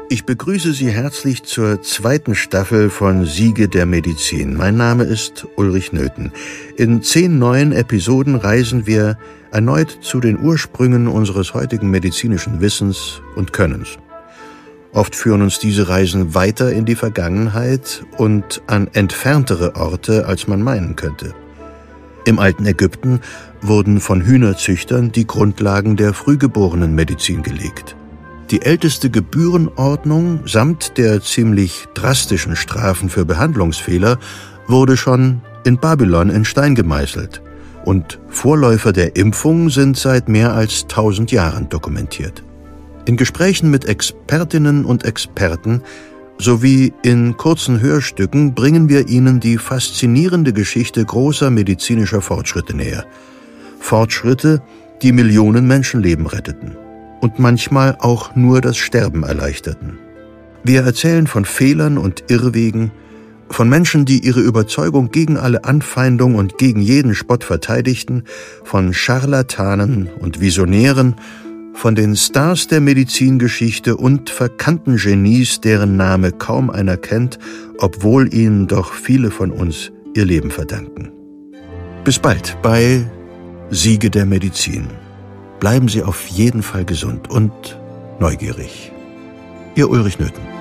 Ich begrüße Sie herzlich zur 2. Staffel von Siege der Medizin. Mein Name ist Ulrich Nöthen. In 10 neuen Episoden reisen wir erneut zu den Ursprüngen unseres heutigen medizinischen Wissens und Könnens. Oft führen uns diese Reisen weiter in die Vergangenheit und an entferntere Orte, als man meinen könnte. Im alten Ägypten wurden von Hühnerzüchtern die Grundlagen der Frühgeborenenmedizin gelegt. Die älteste Gebührenordnung samt der ziemlich drastischen Strafen für Behandlungsfehler wurde schon in Babylon in Stein gemeißelt und Vorläufer der Impfung sind seit mehr als 1000 Jahren dokumentiert. In Gesprächen mit Expertinnen und Experten sowie in kurzen Hörstücken bringen wir Ihnen die faszinierende Geschichte großer medizinischer Fortschritte näher. Fortschritte, die Millionen Menschenleben retteten und manchmal auch nur das Sterben erleichterten. Wir erzählen von Fehlern und Irrwegen, von Menschen, die ihre Überzeugung gegen alle Anfeindung und gegen jeden Spott verteidigten, von Scharlatanen und Visionären, von den Stars der Medizingeschichte und verkannten Genies, deren Name kaum einer kennt, obwohl ihnen doch viele von uns ihr Leben verdanken. Bis bald bei Siege der Medizin. Bleiben Sie auf jeden Fall gesund und neugierig. Ihr Ulrich Nöthen.